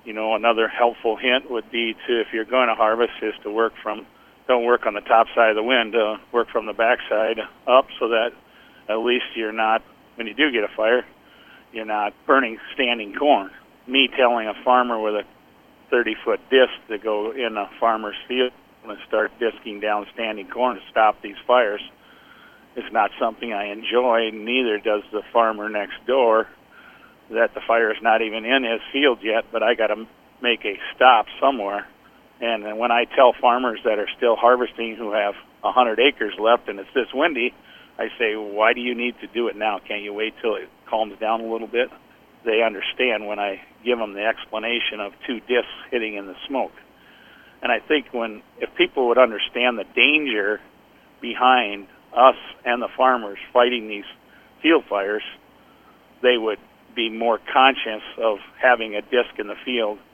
Another helpful hint would be to, if you're going to harvest, is to don't work on the top side of the wind, work from the back side up, so that at least you're not, when you do get a fire, you're not burning standing corn. Me telling a farmer with a 30-foot disc to go in a farmer's field and start disking down standing corn to stop these fires is not something I enjoy. Neither does the farmer next door, that the fire is not even in his field yet, but I got to make a stop somewhere. And when I tell farmers that are still harvesting who have 100 acres left and it's this windy, I say, why do you need to do it now? Can't you wait till it calms down a little bit? They understand when I give them the explanation of two discs hitting in the smoke. And I think if people would understand the danger behind us and the farmers fighting these field fires, they would be more conscious of having a disc in the field